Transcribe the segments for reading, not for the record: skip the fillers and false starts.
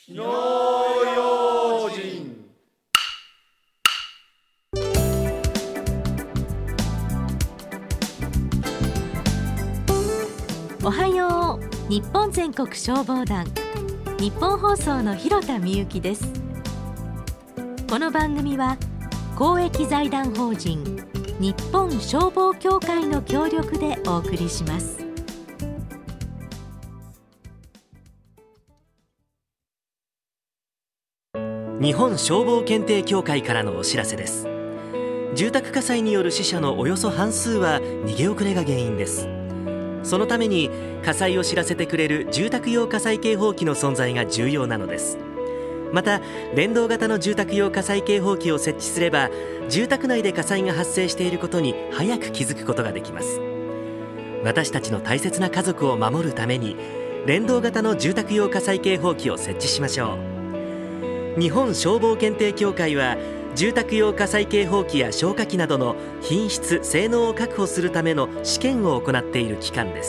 火の用心。 おはよう。日本全国消防団、日本放送の広田美由です。この番組は公益財団法人日本消防協会の協力でお送りします。 日本消防検定協会からのお知らせです。住宅火災による死者のおよそ半数は逃げ遅れが原因です。そのために火災を知らせてくれる住宅用火災警報器の存在が重要なのです。また連動型の住宅用火災警報器を設置すれば、住宅内で火災が発生していることに早く気づくことができます。私たちの大切な家族を守るために連動型の住宅用火災警報器を設置しましょう。日本消防検定協会は住宅用火災警報器や消火器などの品質・性能を確保するための試験を行っている機関です。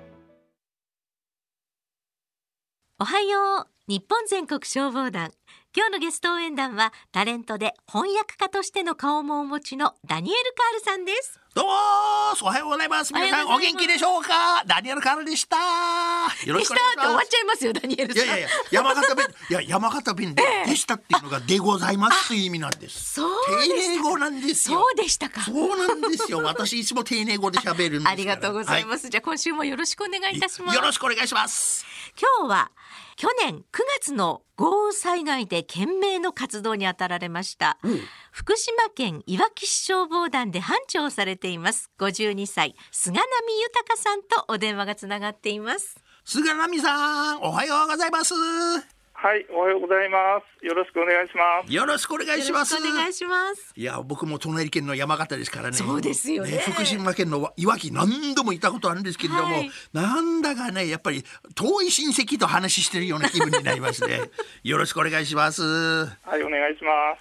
おはよう。日本全国消防団、今日のゲスト応援団はタレントで翻訳家としての顔もお持ちのダニエル・カールさんです。 どうもおはようございます。皆さんお元気でしょうか。ダニエル・カールでした。よろしくお願いします。 でしたって終わっちゃいますよ、ダニエルさん。 山形弁で、でしたっていうのがでございますという意味なんです。 そう丁寧語なんですよ。 そうでしたか。 そうなんですよ。私いつも丁寧語で喋るんですから。 ありがとうございます、じゃあ今週もよろしくお願いいたします。 よろしくお願いします。 今日は去年9月の豪雨災害で懸命の活動に当たられました、福島県いわき市消防団で班長をされています52歳菅波豊さんとお電話がつながっています。 菅波さん、おはようございます。 はい、おはようございます。よろしくお願いします。 よろしくお願いします。 よろしくお願いします。 いや、僕も隣県の山形ですからね。 そうですよね。 福島県のいわき何度も行ったことあるんですけれども、なんだかね、やっぱり遠い親戚と話してるような気分になりますね。よろしくお願いします。 はい、お願いします。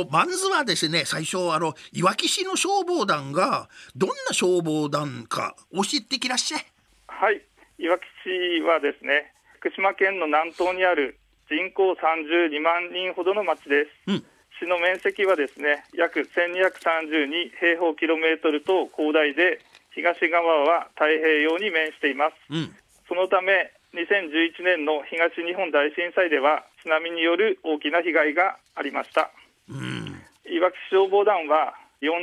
まずはですね、最初いわき市の消防団がどんな消防団か教えてきらっしゃい。 はい、いわき市はですね、福島県の南東にある人口32万人ほどの町です。市の面積はですね、約1232平方キロメートルと広大で、東側は太平洋に面しています。そのため2011年の東日本大震災では津波による大きな被害がありました。いわき市消防団は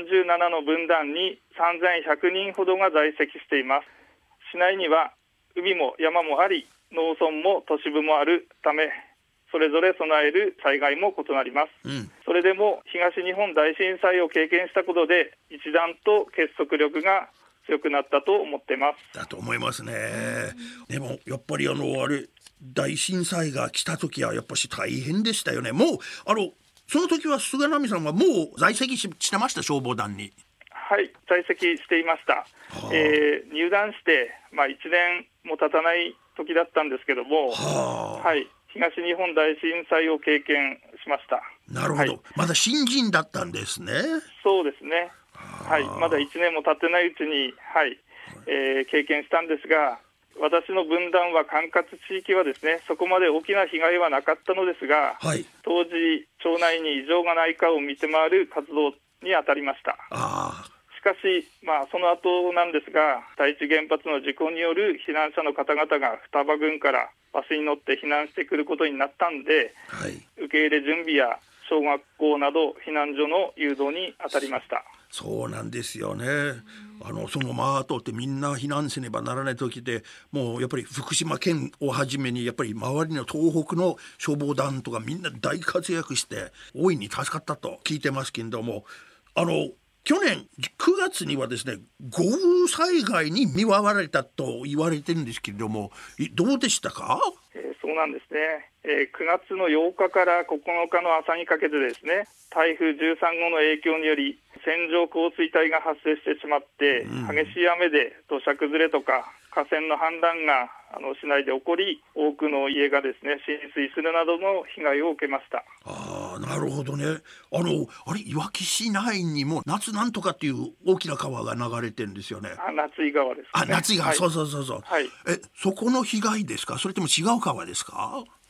47の分団に3100人ほどが在籍しています。市内には海も山もあり、農村も都市部もあるため、それぞれ備える災害も異なります。それでも東日本大震災を経験したことで一段と結束力が強くなったと思っています。 だと思いますね。でもやっぱり大震災が来た時はやっぱし大変でしたよね。もうその時は菅波さんはもう在籍してました、消防団に。 はい、在籍していました。入団して、1年も経たない時だったんですけども、東日本大震災を経験しました。 なるほど、まだ新人だったんですね。 そうですね。まだ1年も経ってないうちに、経験したんですが、私の分団は管轄地域はですね、そこまで大きな被害はなかったのですが、当時町内に異常がないかを見て回る活動に当たりました。しかし、その後なんですが、第一原発の事故による避難者の方々が双葉郡からバスに乗って避難してくることになったんで、受け入れ準備や小学校など避難所の誘導に当たりました。 そうなんですよね。その後ってみんな避難せねばならない時で、もうやっぱり福島県をはじめにやっぱり周りの東北の消防団とかみんな大活躍して大いに助かったと聞いてますけれども、去年9月にはですね、豪雨災害に見舞われたと言われてるんですけれども、どうでしたか？ そうなんですね。9月の8日から9日の朝にかけてですね、台風13号の影響により線状降水帯が発生してしまって、激しい雨で土砂崩れとか河川の氾濫が市内で起こり、多くの家がですね浸水するなどの被害を受けました。 なるほどね。いわき市内にも夏なんとかっていう大きな川が流れてるんですよね。 夏井川ですね。 夏井川、そう、そこの被害ですか、それとも違う川ですか？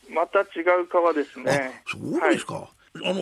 また違う川ですね。 そうですか、はい、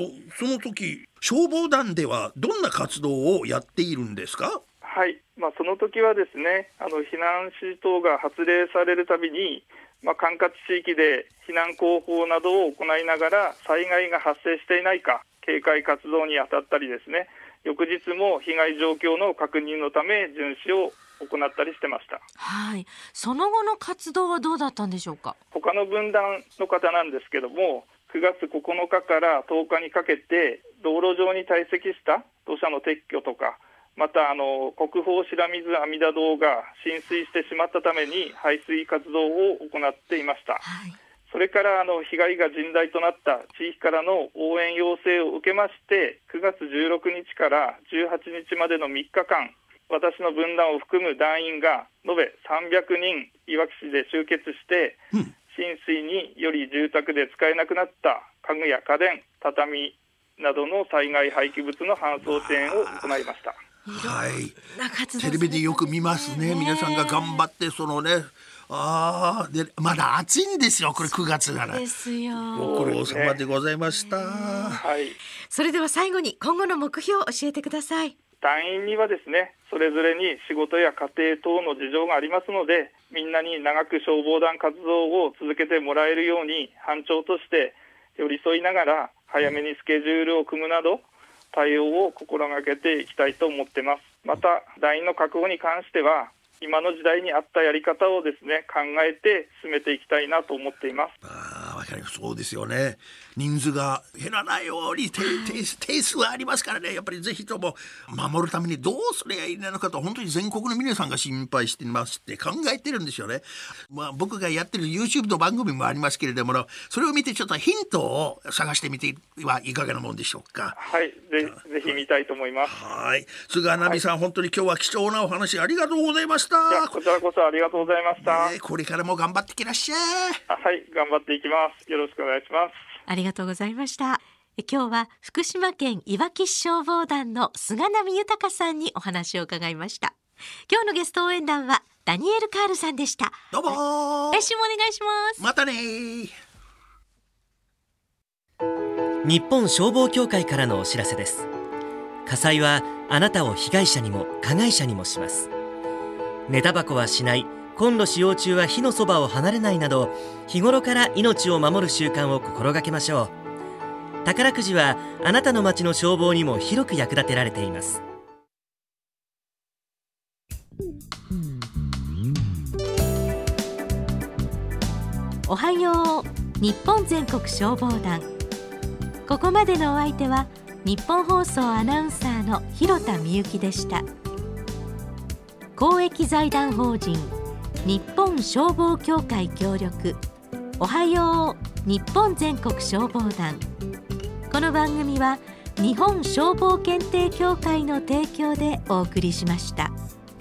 その時消防団ではどんな活動をやっているんですか？ はい、その時はですね、避難指示等が発令されるたびに、管轄地域で避難広報などを行いながら災害が発生していないか警戒活動に当たったりですね、翌日も被害状況の確認のため巡視を行ったりしてました。 はい、その後の活動はどうだったんでしょうか？ 他の分団の方なんですけども、9月9日から10日にかけて道路上に堆積した土砂の撤去とか、また国宝白水阿弥陀堂が浸水してしまったために排水活動を行っていました。はい、それから被害が甚大となった地域からの応援要請を受けまして、9月16日から18日までの3日間、私の分団を含む団員が延べ300人いわき市で集結して、浸水により住宅で使えなくなった家具や家電、畳などの災害廃棄物の搬送支援を行いました。 はい、テレビでよく見ますね。皆さんが頑張ってでまだ暑いんですよ、これ9月なら。 ですよ。 ご苦労様でございました。 はい、 それでは最後に今後の目標を教えてください。 団員にはですね、それぞれに仕事や家庭等の事情がありますので、みんなに長く消防団活動を続けてもらえるように班長として寄り添いながら早めにスケジュールを組むなど対応を心がけていきたいと思っています。また団員の確保に関しては今の時代に合ったやり方をですね、考えて進めていきたいなと思っています。 わかります。そうですよね。人数が減らないように定数はありますからね。やっぱりぜひとも守るためにどうすればいいのかと、本当に全国の皆さんが心配していますって考えてるんですよね。僕がやってる YouTube の番組もありますけれども、それを見てちょっとヒントを探してみてはいかがなもんでしょうか？ はい、ぜひ見たいと思います。 はい、菅奈美さん、本当に今日は貴重なお話ありがとうございました。 いや、こちらこそありがとうございました。 これからも頑張ってきらっしゃい。 はい、頑張っていきます。よろしくお願いします。 ありがとうございました。今日は福島県いわき市消防団の菅奈美豊さんにお話を伺いました。今日のゲスト応援団はダニエル・カールさんでした。 どうも来週もお願いします。 またね。 日本消防協会からのお知らせです。火災はあなたを被害者にも加害者にもします。寝タバコはしない、コンロ使用中は火のそばを離れないなど、日頃から命を守る習慣を心がけましょう。宝くじはあなたの町の消防にも広く役立てられています。 おはよう日本全国消防団。ここまでのお相手は日本放送アナウンサーの広田みゆきでした。公益財団法人日本消防協会協力、おはよう日本全国消防団。この番組は日本消防検定協会の提供でお送りしました。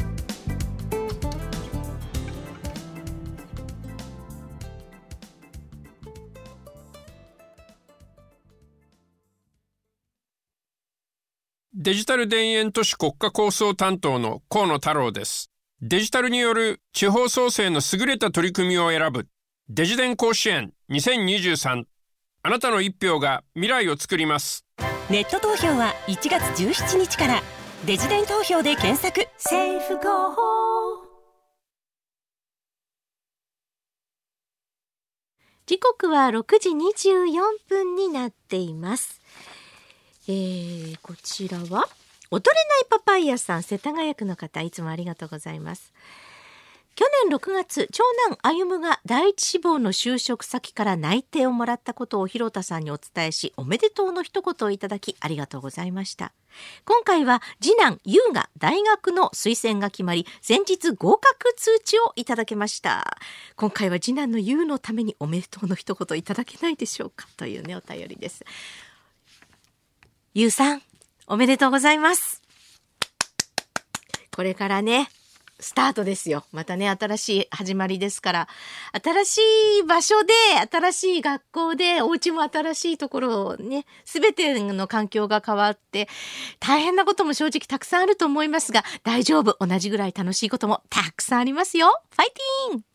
デジタル田園都市国家構想担当の河野太郎です。デジタルによる地方創生の優れた取り組みを選ぶデジデン甲子園2023。あなたの一票が未来を作ります。 ネット投票は1月17日から。デジデン投票で検索。 セーフ候補。時刻は6時24分になっています。こちらは踊れないパパイヤさん、世田谷区の方、いつもありがとうございます。去年6月、長男歩夢が第一志望の就職先から内定をもらったことを広田さんにお伝えし、おめでとうの一言をいただきありがとうございました。今回は次男優が大学の推薦が決まり、先日合格通知をいただけました。今回は次男の優のためにおめでとうの一言いただけないでしょうか、というね、お便りです。ゆうさん、おめでとうございます。これからね、スタートですよ。またね、新しい始まりですから、新しい場所で、新しい学校で、お家も新しいところをね、すべての環境が変わって、大変なことも正直たくさんあると思いますが、大丈夫。同じぐらい楽しいこともたくさんありますよ。ファイティーン！